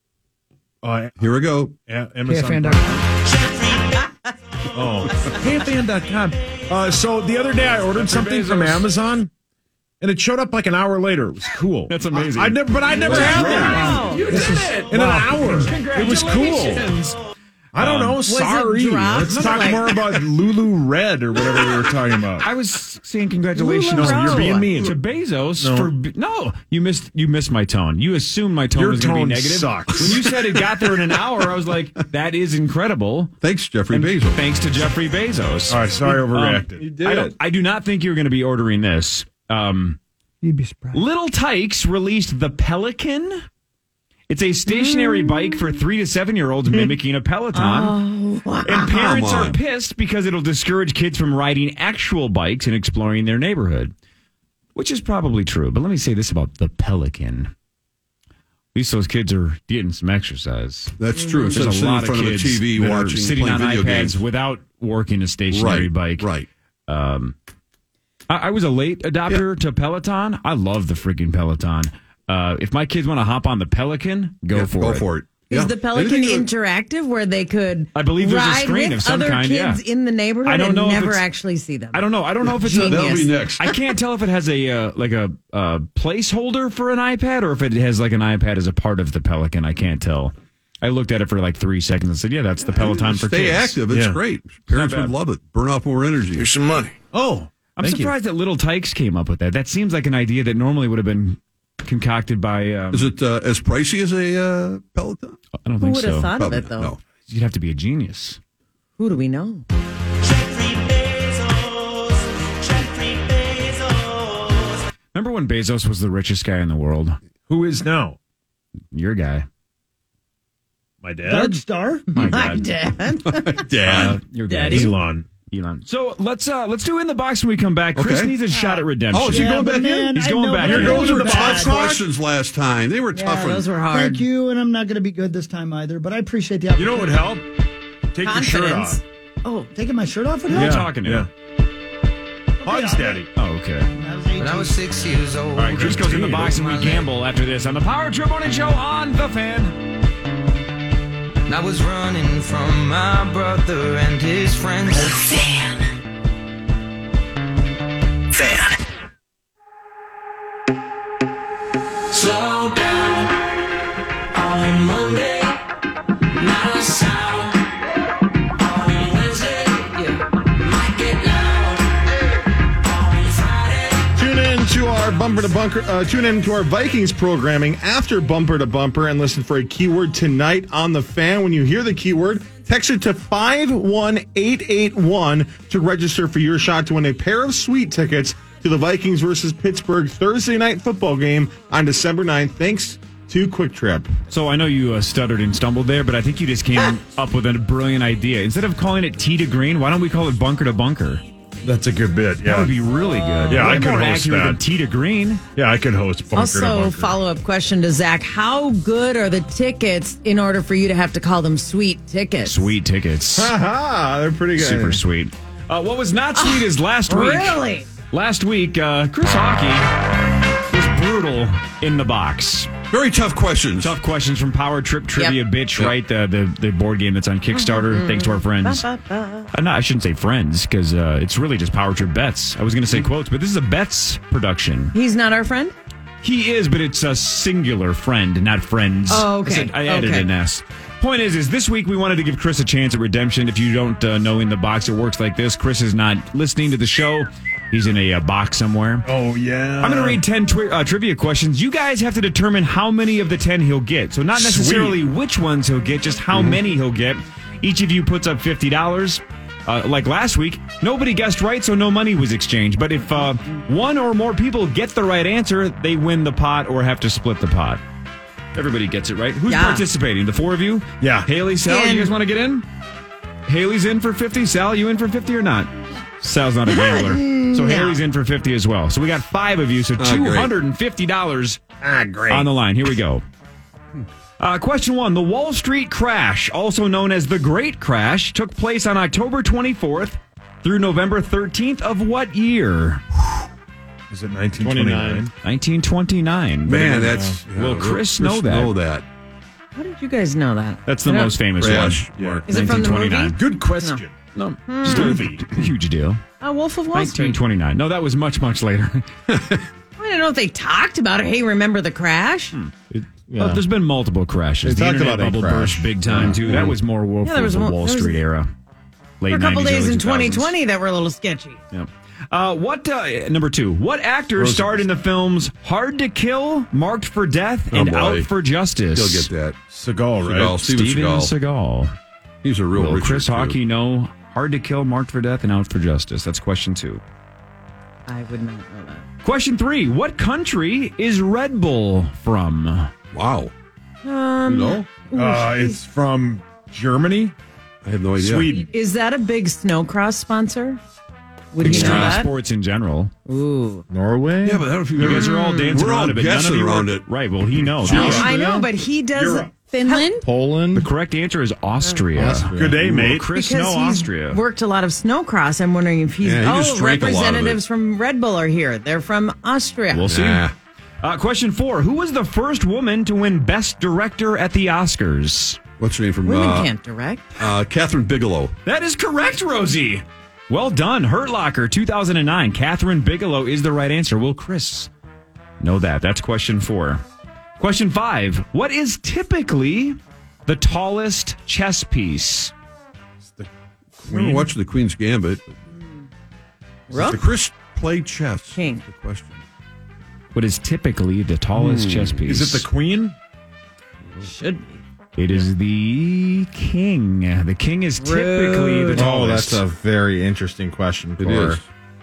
S3: Uh,
S5: Here we go.
S3: A-
S7: K F N
S3: Amazon.
S7: dot com.
S3: Oh, K F N dot com. Uh, so the other day I ordered something from
S4: Bezos.
S3: Amazon, and it showed up like an hour later. It was cool.
S4: That's amazing.
S3: I, I never, but I never had that
S4: You did it
S3: in an hour. It was cool.
S4: Congratulations.
S3: I don't know.
S6: it
S3: Sorry.
S6: dropped?
S3: Let's talk
S6: Like-
S3: more about Lulu Red or whatever we were talking about.
S4: I was saying congratulations.
S6: LuLaRoe.
S4: You're being mean to Bezos
S3: No.
S4: for be- no. You missed you missed my tone. You assumed my tone
S3: Your
S4: was going to be
S3: tone
S4: negative.
S3: sucks.
S4: When you said it got there in an hour, I was like, that is incredible.
S5: Thanks, Jeffrey
S4: And
S5: Bezos.
S4: Thanks to Jeffrey Bezos.
S3: All right, sorry, I
S4: Um,
S3: overreacted.
S2: You did
S4: I
S2: it.
S4: don't. I do not think you're going to be ordering this. Um,
S7: You'd be surprised.
S4: Little Tykes released the Pelican. It's a stationary bike for three to seven year olds mimicking a Peloton. And parents
S5: Come
S4: are
S5: on.
S4: pissed because it'll discourage kids from riding actual bikes and exploring their neighborhood, which is probably true. But let me say this about the Pelican. At least those kids are getting some exercise.
S5: That's true. Instead of
S4: There's a
S5: sitting in
S4: lot of
S5: front of the
S4: kids
S5: T V
S4: that are
S5: watching,
S4: sitting
S5: playing
S4: on
S5: video
S4: iPads
S5: games.
S4: without working a stationary
S5: Right,
S4: bike.
S5: right.
S4: Um, I, I was a late adopter to Peloton. I love the freaking Peloton. Uh, if my kids want to hop on the Pelican, go
S5: Yeah,
S4: for
S5: go
S4: it.
S5: for it.
S6: Is
S5: Yeah.
S6: the Pelican
S5: Anything that-
S6: interactive where they could
S4: I believe there's a
S6: ride
S4: screen
S6: with
S4: of some
S6: other
S4: kind,
S6: kids
S4: yeah.
S6: in the neighborhood
S4: I don't
S6: and
S4: know if
S6: never
S4: it's-
S6: actually see them?
S4: I don't know. I don't know if it's a,
S6: Genius.
S5: That'll be next.
S4: I can't tell if it has a uh, like a uh, placeholder for an iPad or if it has like an iPad as a part of the Pelican. I can't tell. I looked at it for like three seconds and said, yeah, that's the Peloton for
S5: Stay
S4: kids.
S5: active. It's
S3: Yeah.
S5: great. Parents
S4: Not
S5: would
S4: bad.
S5: love it. Burn off more energy.
S1: Here's some money.
S3: Oh,
S4: I'm
S3: thank you.
S4: surprised that Little Tykes came up with that. That seems like an idea that normally would have been concocted by. Um,
S5: Is it uh, as pricey as a uh, Peloton?
S4: I don't
S6: Who
S4: think
S6: would have
S4: so.
S6: thought
S5: Probably
S6: of it,
S5: not.
S6: though?
S5: No.
S4: You'd have to be a genius.
S6: Who do we know?
S4: Remember when Bezos was the richest guy in the world?
S3: Who is now?
S4: Your guy.
S3: My dad?
S7: Doug Star?
S4: My
S6: My
S4: dad.
S6: dad.
S5: Dad.
S4: Uh, your dad.
S6: Daddy.
S3: Elon.
S4: Elon. So let's uh, let's do in the box when we come back. Chris
S5: Okay.
S4: needs a shot at redemption.
S5: Oh, is he
S7: Yeah,
S5: going
S7: but
S5: back
S7: man,
S5: in?
S4: He's
S7: I
S4: going
S7: know,
S4: back
S7: but
S4: in.
S7: those
S5: Those
S7: were
S5: were the
S7: bad.
S5: tough questions last time. They were tougher.
S6: Yeah, those were hard.
S7: Thank you, and I'm not going to be good this time either, but I appreciate the opportunity.
S3: You know what would help? Take your shirt
S6: Confidence.
S3: off.
S7: Oh, taking my shirt off would
S4: Who
S7: help?
S4: are you talking to?
S3: Yeah. Hugs, Daddy.
S4: Oh, okay.
S11: When I was six years old.
S4: All right, Chris goes in the box and we
S11: My
S4: gamble after this on the Power Trip Morning Show on The Fan.
S11: leg. I was running from my brother and his friends.
S1: Fan. Fan.
S11: Slow down on Monday. Not a sound on Wednesday. Yeah, might get loud on Friday.
S2: Tune in to our bumper to bunker. Uh, tune in to our Vikings programming after Bumper to Bumper and listen for a keyword tonight on The Fan. When you hear the keyword, text it to five one eight eight one to register for your shot to win a pair of sweet tickets to the Vikings versus Pittsburgh Thursday night football game on December ninth. Thanks to Quick Trip.
S4: So I know you uh, stuttered and stumbled there, but I think you just came up with a brilliant idea. Instead of calling it Tee to Green, why don't we call it Bunker to Bunker?
S3: That's a good bit.
S4: That
S3: Yeah.
S4: would be really good.
S3: Yeah,
S4: Way
S3: I could
S4: more
S3: host
S4: accurate
S3: that.
S4: than Tee to Green.
S3: Yeah, I could host Bunker to
S6: Also,
S3: Bunker.
S6: follow up question to Zach: how good are the tickets in order for you to have to call them sweet tickets?
S4: Sweet tickets.
S2: Haha, they're pretty good.
S4: Super sweet. Uh, what was not sweet is last week.
S6: Really?
S4: Last week, uh, Chris Hockey was brutal in the box.
S5: Very tough questions.
S4: Tough questions from Power Trip Trivia,
S6: Yep.
S4: bitch,
S5: Yep.
S4: right? The, the the board game that's on Kickstarter. Thanks to our friends.
S6: Ba, ba, ba.
S4: Uh, no, I shouldn't say friends because uh, it's really just Power Trip Bets. I was going to say quotes, but this is a Bets production.
S6: He's not our friend?
S4: He is, but it's a singular friend, not friends.
S6: Oh, okay.
S4: I, said- I added
S6: Okay.
S4: an S. Point is, is this week we wanted to give Chris a chance at redemption. If you don't uh, know in the box, it works like this. Chris is not listening to the show. He's in a uh, box somewhere.
S3: Oh, yeah.
S4: I'm going to read ten twi- uh, trivia questions. You guys have to determine how many of the ten he'll get. So not necessarily which ones he'll get, just how many he'll get. Each of you puts up fifty dollars. Uh, like last week, nobody guessed right, so no money was exchanged. But if uh, one or more people get the right answer, they win the pot or have to split the pot. Everybody gets it right. Who's
S6: Yeah.
S4: participating? The four of you?
S3: Yeah.
S4: Haley, Sal,
S6: In.
S4: you guys want to get in? Haley's in for fifty. Sal, you in for fifty or not? Sal's not a gambler. So Haley's in for fifty as well. So we got five of you, so
S5: Ah,
S4: two
S5: great.
S4: hundred fifty dollars
S3: Ah, great.
S4: on the line. Here we go. Uh, question one. The Wall Street crash, also known as the Great Crash, took place on October twenty-fourth through November thirteenth of what year?
S3: Is it nineteen twenty-nine?
S4: nineteen twenty-nine.
S5: Man, that's.
S4: Will
S5: yeah,
S4: Chris
S5: we'll-
S4: know
S5: Chris
S4: that?
S5: know that.
S6: How did you guys know that?
S4: That's the
S6: I don't-
S4: most famous
S5: Crash.
S4: one.
S5: Mark.
S6: Is it from the movie?
S4: nineteen twenty-nine.
S3: Good question.
S4: No, just a movie. Huge deal.
S6: Oh, Wolf of Wall
S4: nineteen
S6: Street.
S4: twenty-nine. No, that was much, much later.
S6: I don't know if they talked about it. Hey, remember the crash?
S2: It-
S4: Well,
S2: yeah.
S4: there's been multiple crashes.
S2: They
S4: the
S2: talked
S4: internet
S2: about a
S4: bubble
S2: crash.
S4: burst big time, too. That was more Wolf
S6: Yeah, there
S4: of
S6: was
S4: the
S6: one-
S4: Wall
S6: there was-
S4: Street era. Late
S6: For a couple
S4: nineties,
S6: days
S4: early
S6: in
S4: two thousands.
S6: twenty twenty that were a little sketchy.
S4: Yep. Uh, what uh, number two? What actor starred in the films Hard to Kill, Marked for Death,
S5: Oh,
S4: and
S5: boy.
S4: Out for Justice?
S5: He'll get that.
S3: Seagal, right?
S5: Seagal, Steven,
S4: Steven
S5: Seagal.
S4: Seagal.
S5: He's a real
S4: Will
S5: Richard,
S4: Chris
S5: too.
S4: Hockey know Hard to Kill, Marked for Death, and Out for Justice? That's question two.
S6: I would not know that.
S4: Question three. What country is Red Bull from?
S5: Wow.
S6: Um,
S5: No,
S3: Uh, it's from Germany?
S5: I have no idea.
S3: Sweden.
S6: Is that a big snowcross sponsor? Would you know
S4: Extreme
S6: that?
S4: sports in general.
S6: Ooh.
S2: Norway?
S5: Yeah, but I don't know if you've
S4: You
S5: ever.
S4: guys are all dancing
S5: We're all
S4: around it, but none of
S5: guessing
S4: you
S5: around
S4: are-
S5: it.
S4: Right, well, he knows.
S6: No,
S2: Austria?
S6: I know, but he does.
S3: Europe.
S6: Finland?
S2: Poland?
S4: The correct answer is Austria.
S2: Austria.
S3: Good day,
S4: Will
S3: mate.
S4: Chris
S6: Because
S4: know
S6: he's
S4: Austria.
S6: worked a lot of snowcross. I'm wondering if he's.
S5: Yeah, he just
S6: oh,
S5: drank a lot of it.
S6: representatives from Red Bull are here. They're from Austria.
S4: We'll see.
S5: Nah.
S4: Uh, question four. Who was the first woman to win Best Director at the Oscars?
S5: What's her name from?
S6: Women
S5: uh,
S6: can't direct.
S5: Uh, Catherine Bigelow.
S4: That is correct, Rosie. Well done. Hurt Locker two thousand nine. Catherine Bigelow is the right answer. Will Chris know that? That's question four. Question five. What is typically the tallest chess piece?
S5: I remember watching the Queen's Gambit.
S6: Rook?
S5: The Chris play chess?
S6: King.
S5: That's the question.
S4: What is typically the tallest
S3: Hmm.
S4: chess piece?
S3: Is it the Queen?
S6: Should be.
S4: It is the king. The king is typically the
S2: Oh,
S4: tallest.
S2: that's a very interesting question.
S5: It
S2: for-
S5: is.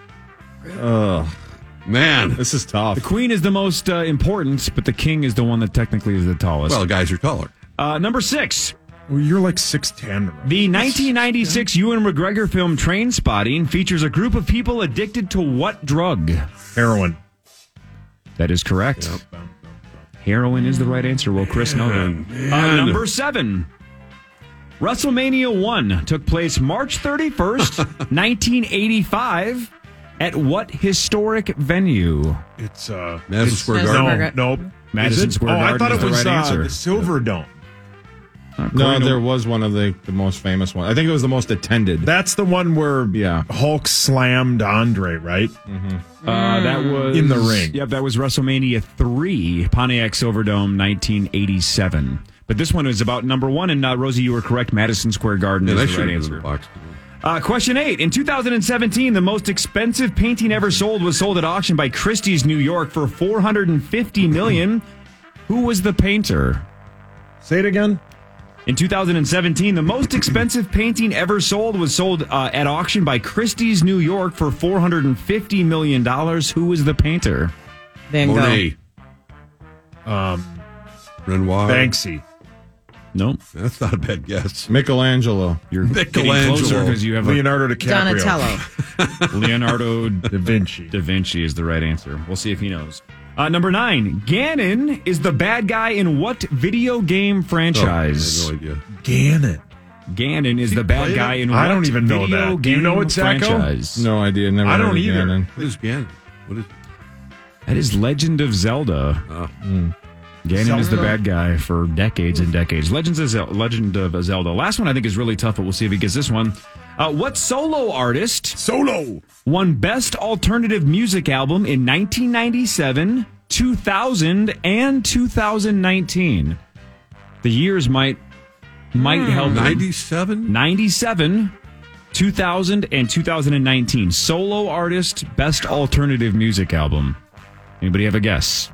S2: Ugh.
S5: Man.
S2: This is tough.
S4: The queen is the most uh, important, but the king is the one that technically is the tallest.
S5: Well, guys are taller.
S4: Uh, number six.
S3: Well, you're like six ten.
S4: The nineteen ninety-six Ewan McGregor film Train Spotting features a group of people addicted to what drug?
S3: Heroin.
S4: That is correct.
S3: Yep.
S4: Heroin is the right answer. Will Chris know that? Uh, number seven. WrestleMania one took place March thirty-first, nineteen eighty-five. At what historic venue?
S3: It's uh,
S5: Madison
S3: it's,
S5: Square
S3: no,
S5: Garden.
S3: Nope.
S4: Madison
S3: Is it?
S4: Square
S3: oh,
S4: Garden
S3: I thought
S4: is
S3: it
S4: the
S3: was
S4: right
S3: uh,
S4: answer.
S3: the Silver Dome.
S2: No, there was one of the, the most famous ones. I think it was the most attended.
S3: That's the one where
S2: yeah.
S3: Hulk slammed Andre, right?
S2: Mm-hmm.
S4: Uh, that was
S3: in the ring.
S4: Yep, that was WrestleMania three, Pontiac Silverdome, nineteen eighty-seven. But this one is about number one, and uh, Rosie, you were correct. Madison Square Garden
S5: Yeah,
S4: is
S5: that
S4: the
S5: should
S4: right
S5: have been
S4: answer.
S5: in the box.
S4: Uh, question eight. In two thousand seventeen, the most expensive painting ever sold was sold at auction by Christie's New York for four hundred fifty million dollars. Who was the painter?
S3: Say it again.
S4: In two thousand seventeen, the most expensive painting ever sold was sold uh, at auction by Christie's New York for four hundred fifty million dollars. Who was the painter?
S6: Van Gogh.
S5: Monet.
S3: Um,
S5: Renoir.
S3: Banksy.
S4: Nope.
S5: That's not a bad guess.
S2: Michelangelo.
S4: You're getting
S5: Michelangelo.
S4: closer because you have a
S3: Leonardo DiCaprio.
S6: Donatello.
S4: Leonardo
S3: Da Vinci.
S4: Da Vinci is the right answer. We'll see if he knows. Uh, number nine. Ganon is the bad guy in what video game
S5: Oh, I
S4: franchise?
S5: have no idea.
S3: Gannon.
S4: Ganon is the bad
S5: played
S4: guy
S5: it?
S4: in
S3: I
S4: what
S3: don't even know
S4: video
S3: that. Do you know
S4: game
S3: it, Zacco?
S4: franchise?
S2: No idea. Never
S3: I
S2: heard
S3: don't
S2: of
S3: either.
S2: Ganon.
S5: What is Ganon? What is?
S4: That is Legend of Zelda.
S5: Uh,
S4: Ganon is the
S3: Zelda?
S4: bad guy for decades and decades. Legends of Zel- Legend of Zelda. Last one I think is really tough, but we'll see if he gets this one. Uh, what solo artist
S3: Solo.
S4: won Best Alternative Music Album in nineteen ninety-seven, two thousand, and two thousand nineteen? The years might might help.
S5: ninety-seven?
S4: ninety-seven, two thousand, and two thousand nineteen. Solo artist, Best Alternative Music Album. Anybody have a guess?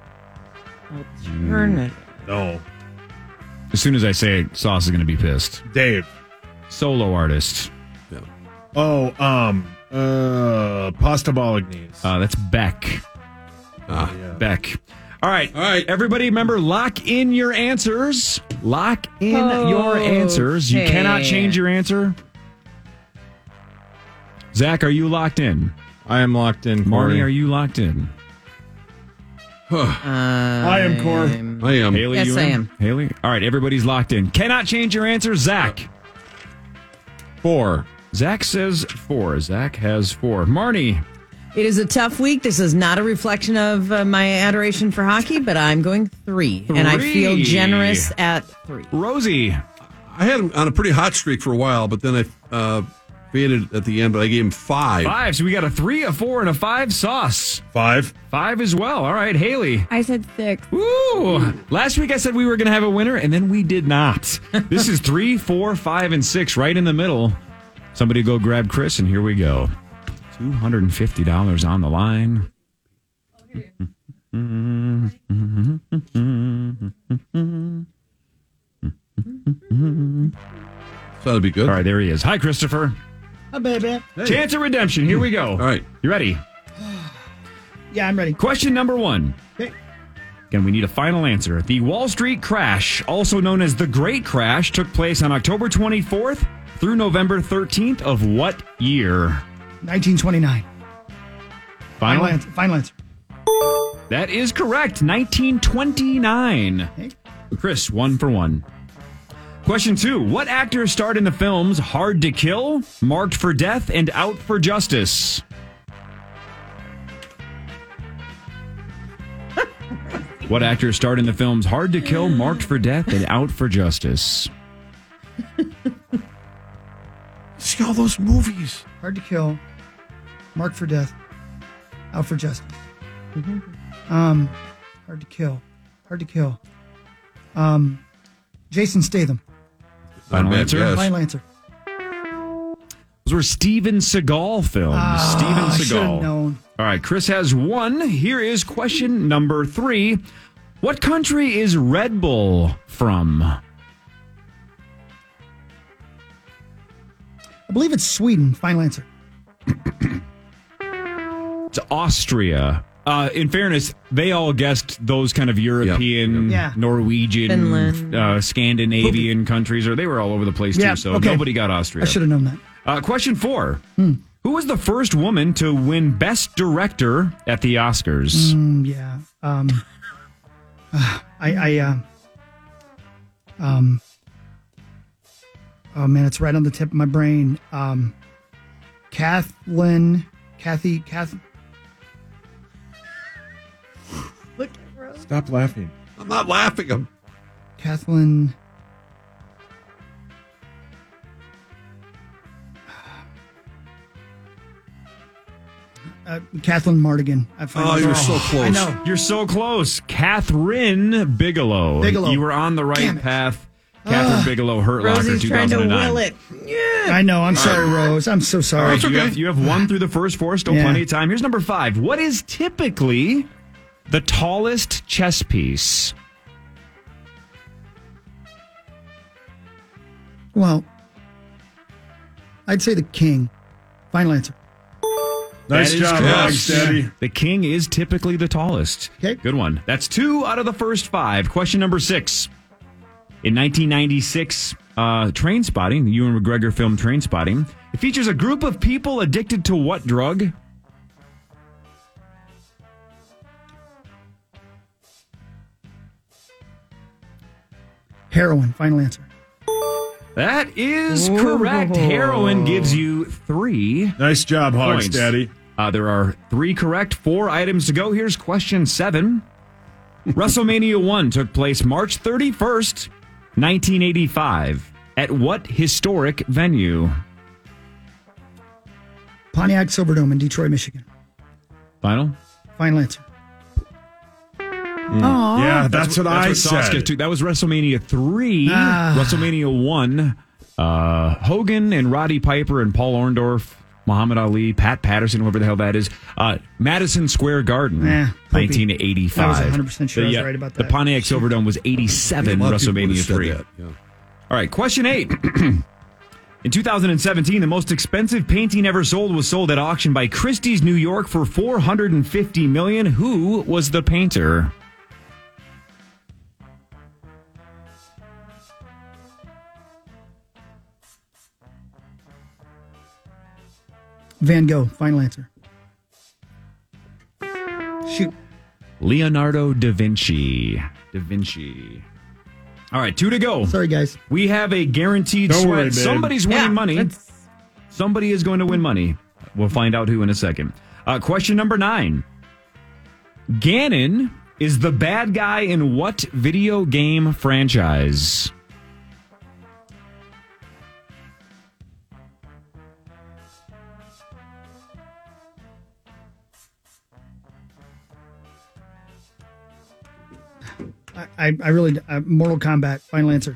S6: Alternative.
S3: No.
S4: As soon as I say it, Sauce is going to be pissed.
S3: Dave.
S4: Solo artist.
S3: Oh, um, uh, pasta bolognese.
S4: Uh, that's Beck.
S5: Ah.
S4: Beck. All right.
S5: All right.
S4: Everybody remember, lock in your answers. Lock in your answers. You
S6: Okay.
S4: cannot change your answer. Zach, are you locked in?
S2: I am locked in.
S4: Marnie,
S2: Corey.
S4: are you locked in?
S3: I am Cor.
S5: I am.
S4: Haley,
S6: Yes,
S4: you
S6: I
S4: in?
S6: am.
S4: Haley? All right, everybody's locked in. Cannot change your answer. Zach.
S2: Four.
S4: Zach says four. Zach has four. Marnie.
S6: It is a tough week. This is not a reflection of uh, my adoration for hockey, but I'm going three. And I feel
S4: Three.
S6: generous at three.
S4: Rosie.
S5: I had him on a pretty hot streak for a while, but then I uh, faded at the end, but I gave him five.
S4: Five. So we got a three, a four, and a five. Sauce.
S3: Five.
S4: Five as well. All right, Haley.
S10: I said six.
S4: Woo! Last week I said we were going to have a winner, and then we did not. This is three, four, five, and six, right in the middle. Somebody go grab Chris, and here we go. two hundred fifty dollars on the line.
S5: So that'd be good.
S4: All right, there he is. Hi, Christopher.
S7: Hi, baby.
S4: Chance of redemption. Here we go.
S5: All right.
S4: You ready?
S7: Yeah, I'm ready.
S4: Question number one.
S7: Okay.
S4: Again, we need a final answer. The Wall Street crash, also known as the Great Crash, took place on October twenty-fourth through November thirteenth of what year?
S7: nineteen twenty-nine.
S4: Final?
S7: Final answer. Final answer.
S4: That is correct. nineteen twenty-nine.
S7: Okay.
S4: Chris, one for one. Question two. What actor starred in the films Hard to Kill, Marked for Death, and Out for Justice? What actor starred in the films Hard to Kill, Marked for Death, and Out for Justice?
S5: See all those movies.
S7: Hard to kill. Marked for death. Out for justice.
S6: Mm-hmm.
S7: Um, hard to kill. Hard to kill. Um, Jason Statham.
S4: Final
S5: bad
S4: answer?
S5: guess.
S7: Final answer.
S4: Those were Steven Seagal films.
S7: Oh,
S4: Steven
S7: I should've
S4: Seagal.
S7: known.
S4: All right, Chris has one. Here is question number three. What country is Red Bull from?
S7: I believe it's Sweden. Final answer.
S4: It's Austria. Uh, in fairness, they all guessed those kind of European,
S7: Yep. Yeah.
S4: Norwegian,
S6: Finland.
S4: uh, Scandinavian countries, or they were all over the place
S7: Yeah,
S4: too. So
S7: okay.
S4: nobody got Austria.
S7: I should have known that.
S4: Uh, question four. Who was the first woman to win Best Director at the Oscars?
S7: Mm, yeah. Um, uh, I, I, uh, um, oh man, it's right on the tip of my brain. Um, Kathleen, Kathy, Kath.
S3: Stop laughing.
S5: I'm not laughing. I'm
S7: Kathleen. Uh, Kathleen Mardigan. I find
S5: Oh,
S7: it-
S5: you're so close.
S7: I know.
S4: You're so close. Catherine Bigelow.
S7: Bigelow.
S4: You were on the right
S7: Damn it.
S4: path. Catherine Bigelow, Hurt Locker,
S6: Rosie's trying to
S4: two thousand nine.
S6: will it.
S7: I know. I'm sorry, Rose. I'm so
S4: All
S7: sorry.
S4: right, you, have, you have one through the first four. Still
S7: Yeah.
S4: plenty of time. Here's number five. What is typically the tallest chess piece?
S7: Well, I'd say the king. Final answer.
S3: Nice
S4: That is
S3: job,
S4: correct.
S3: Hogs Daddy.
S4: The king is typically the tallest.
S7: Okay.
S4: Good one. That's two out of the first five. Question number six. In nineteen ninety-six, uh, Train Spotting, the Ewan McGregor film Train Spotting, it features a group of people addicted to what drug?
S7: Heroin. Final answer.
S4: That is correct. Heroin gives you three
S3: Nice job, Hogs
S4: points.
S3: Daddy.
S4: Uh, there are three correct, four items to go. Here's question seven. WrestleMania one took place March thirty-first, nineteen eighty-five. At what historic venue?
S7: Pontiac Silverdome in Detroit, Michigan.
S4: Final?
S7: Final answer.
S3: Yeah, that's, what I
S4: Saskia
S3: said.
S4: took. That was WrestleMania three.
S7: Ah.
S4: WrestleMania one. Uh, Hogan and Roddy Piper and Paul Orndorff, Muhammad Ali, Pat Patterson, whoever the hell that is. Uh, Madison Square Garden,
S7: Eh, poopy.
S4: nineteen eighty-five.
S7: I was one hundred percent sure I was
S4: The, uh,
S7: right about
S4: The
S7: that.
S4: Pontiac Silverdome was eighty-seven,
S5: A lot of people would
S4: WrestleMania
S5: have said
S4: three.
S5: that, yeah.
S4: All right, question eight. In two thousand seventeen, the most expensive painting ever sold was sold at auction by Christie's New York for four hundred fifty million dollars. Who was the painter?
S7: Van Gogh. Final answer. Shoot.
S4: Leonardo da Vinci. Da Vinci. All right, two to go.
S7: Sorry, guys.
S4: We have a guaranteed
S3: Don't
S4: sweat.
S3: worry, babe.
S4: Somebody's winning
S6: Yeah,
S4: money.
S6: that's-
S4: Somebody is going to win money. We'll find out who in a second. Uh, question number nine. Ganon is the bad guy in what video game franchise?
S7: I, I, I really, uh, Mortal Kombat. Final answer.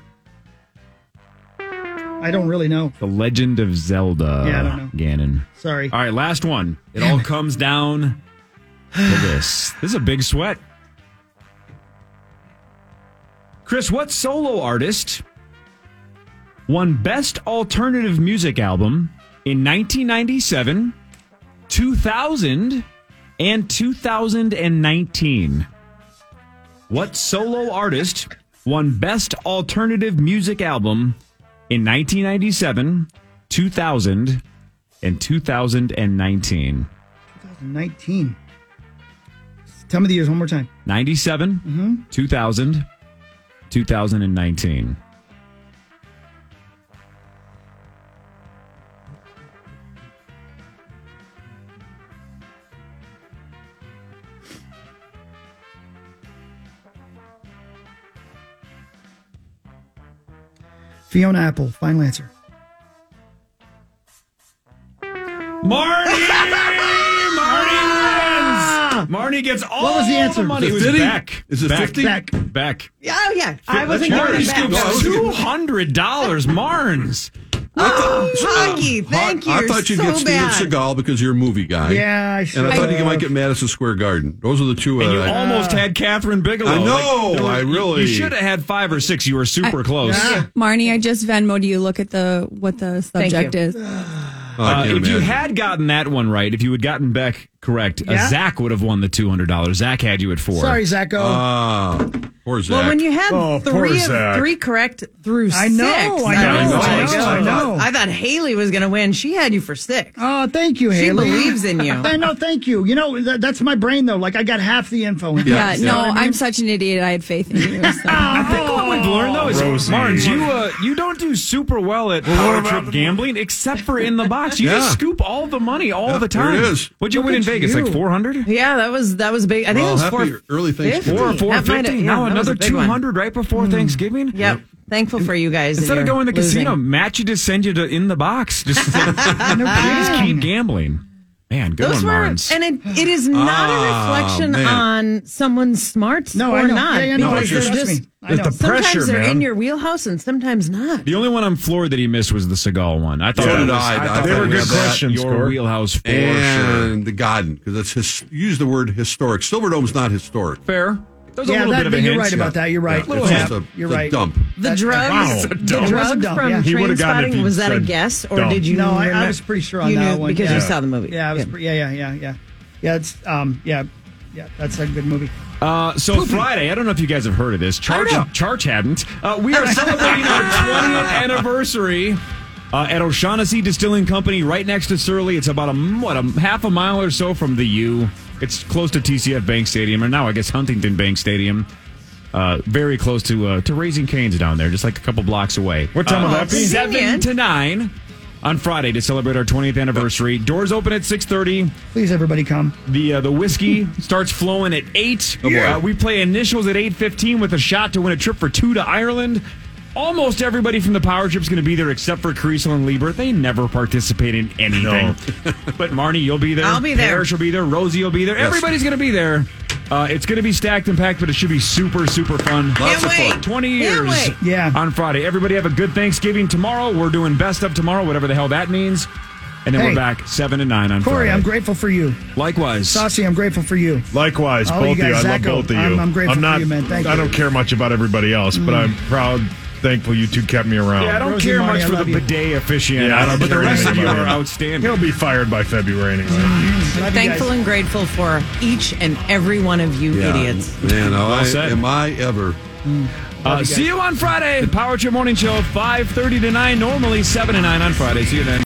S7: I don't really know.
S4: The Legend of Zelda.
S7: Yeah, I don't know.
S4: Ganon.
S7: Sorry.
S4: All right, last one. It all comes down to this. This is a big sweat. Chris, what solo artist won Best Alternative Music Album in nineteen ninety-seven, two thousand, and two thousand nineteen? What solo artist won Best Alternative Music Album in nineteen ninety-seven, two thousand, and two thousand nineteen?
S7: twenty nineteen. Tell me the years one more time.
S4: ninety-seven,
S7: Mm-hmm.
S4: two thousand, two thousand nineteen.
S7: Fiona Apple. Final answer.
S4: Marty! Marty wins! Marnie gets all
S7: What was the answer?
S4: the money.
S5: Is
S4: It
S5: it
S4: was
S5: fifty?
S4: Beck.
S5: Is it
S4: Beck.
S5: fifty?
S7: Beck.
S4: Beck.
S6: Oh, yeah. I wasn't
S4: Marnie
S6: going
S4: scoops
S6: back.
S4: two hundred dollars. Marnes.
S6: Oh, Huggy, thank you.
S5: I thought you'd
S6: so
S5: get Steven
S6: bad.
S5: Seagal because you're a movie guy.
S7: Yeah, I should.
S5: And I thought you
S7: have.
S5: might get Madison Square Garden. Those are the two.
S4: And you
S5: uh,
S4: almost had Catherine Bigelow.
S5: I know,
S4: Like, there were-
S5: I really-
S4: You should have had five or six. You were super close.
S12: Marnie, I just Venmo'd you. Look at the what the subject
S6: you.
S12: is.
S5: Oh, I
S4: Uh,
S5: can't
S4: if you
S5: imagine.
S4: had gotten that one right, if you had gotten Beck correct,
S7: Yeah.
S4: uh, Zach would have won the two hundred dollars. Zach had you at four.
S7: Sorry, Zacho.
S5: Ah, poor Zach.
S6: Well, when you had
S3: Oh, poor
S6: three of
S3: Zach.
S6: three correct through
S7: I know,
S6: six,
S7: I
S4: know,
S6: was
S4: I
S6: like,
S4: know,
S6: oh,
S7: I know.
S6: I thought Haley was going to win. She had you for six.
S7: Oh, thank you,
S6: She
S7: Haley.
S6: believes in you.
S7: I know, thank you. You know, that, that's my brain, though. Like, I got half the info. In
S12: Yeah,
S7: there.
S12: no, I'm such an idiot. I had faith in you. So.
S4: I think what we've learned though is,
S3: Rosie.
S4: Marnes, you uh, you don't do super well at power trip gambling, except for in the box. You
S5: Yeah.
S4: just scoop all the money all
S5: Yeah,
S4: the
S5: there
S4: time.
S5: it is.
S4: What'd you
S7: Look
S4: win in
S7: at
S4: Vegas?
S7: you.
S4: Like four hundred?
S6: Yeah, that was that was big. I think
S5: Well,
S6: it was
S5: happy
S6: four
S5: early Thanksgiving.
S4: Four or four
S6: That might have-
S4: fifty?
S6: yeah,
S4: Now
S6: that was
S4: another
S6: a big
S4: two
S6: one.
S4: hundred right before Thanksgiving.
S6: Yep. Thankful for you guys. that
S4: Instead of
S6: you're
S4: going to the
S6: losing.
S4: casino, Matt, you just send you to in the box. Just say, please keep gambling. Man, good
S6: Those
S4: one,
S6: were,
S4: Marnes.
S6: and it, it is not
S5: Ah,
S6: a reflection
S5: man.
S6: on someone's smarts
S7: No,
S6: or
S7: I know.
S6: not.
S7: Yeah, yeah, no,
S6: because
S7: trust
S6: they're
S7: me.
S6: just
S7: I know.
S3: The
S6: sometimes
S3: pressure,
S6: they're
S3: man.
S6: in your wheelhouse and sometimes not.
S4: The only one I'm floored that he missed was the Seagal one. I thought
S5: So
S4: that
S5: did
S4: was,
S5: I. I
S4: thought
S5: they
S4: that
S5: were
S4: was
S5: good
S3: questions,
S4: Your
S3: Score.
S4: wheelhouse for sure.
S5: and the Godden, because that's his, use the word historic. Silverdome's not historic.
S4: Fair. There's a
S7: Yeah,
S4: little
S7: that,
S4: bit of a
S7: you're
S4: hint.
S7: right about that. You're right.
S5: Yeah,
S4: Little
S5: it's
S7: Yeah,
S5: just a,
S7: you're
S5: it's a
S7: right.
S5: dump.
S6: The
S7: That's-
S6: drugs,
S3: wow.
S6: the
S7: Dumb. It was a
S6: drugs
S7: dump,
S6: from
S7: yeah.
S3: He
S6: Train
S3: would've gotten it if
S6: Spotting,
S3: you
S6: was that a
S3: said
S6: guess or
S3: dumb.
S6: did you?
S7: No, I, I
S6: remember-
S7: was pretty sure on
S6: you
S7: that
S6: knew
S7: one.
S6: because
S7: yeah.
S6: you saw the movie.
S7: Yeah, I was.
S6: Yeah.
S7: Pre- yeah, yeah, yeah, yeah. Yeah, it's um, yeah, yeah. That's a good movie.
S4: Uh, so Friday, I don't know if you guys have heard of this. Charge,
S7: know.
S4: Charge hadn't. Uh, we are celebrating our twentieth anniversary uh, at O'Shaughnessy Distilling Company, right next to Surly. It's about a what a half a mile or so from the U. It's close to T C F Bank Stadium, or now I guess Huntington Bank Stadium. Uh, very close to uh, to Raising Cane's down there, just like a couple blocks away.
S3: What time
S4: uh,
S3: will that be?
S4: Seven
S6: Convenient.
S4: to nine on Friday to celebrate our twentieth anniversary. Doors open at six thirty.
S7: Please, everybody, come.
S4: The uh, the whiskey starts flowing at eight.
S5: Oh, boy.
S4: Uh, we play initials at eight fifteen with a shot to win a trip for two to Ireland. Almost everybody from the Power Trip is going to be there except for Creasel and Lieber. They never participate in anything. But Marnie, you'll be there.
S6: I'll be there.
S4: Parrish will be there. Rosie will be there.
S5: Yes.
S4: Everybody's going to be there. Uh, it's going to be stacked and packed, but it should be super, super fun.
S5: Lots
S6: Can't
S5: of fun.
S6: wait.
S4: twenty
S6: Can't
S4: years
S6: wait.
S7: Yeah.
S4: on Friday. Everybody have a good Thanksgiving tomorrow. We're doing best of tomorrow, whatever the hell that means. And then
S7: Hey.
S4: we're back seven to nine on
S7: Corey,
S4: Friday.
S7: I'm grateful for you.
S4: Likewise.
S7: Saucy, I'm grateful for you.
S3: Likewise,
S7: All
S3: both
S7: you
S3: of you.
S7: guys,
S3: I love
S7: Zacho,
S3: both of you.
S7: I'm- I'm grateful for
S3: not,
S7: you, man. Thank
S3: I
S7: you.
S3: don't care much about everybody else, but I'm proud, thankful you two kept me around.
S4: Yeah, I don't
S7: Rosie,
S4: care
S7: Marty,
S4: much
S7: I
S4: for the
S7: love you.
S4: bidet aficionado,
S3: Yeah, I don't
S4: but the
S3: care
S4: rest of
S3: anything
S4: you
S3: about
S4: are
S3: him.
S4: outstanding.
S3: He'll be fired by February anyway.
S7: Love you
S6: Thankful
S7: guys.
S6: and grateful for each and every one of you
S5: Yeah.
S6: idiots.
S5: Man, oh, I,
S4: said.
S5: am I ever?
S4: Uh, see you on Friday. Power Trip Morning Show, five thirty to nine, normally seven to nine on Friday. See you then.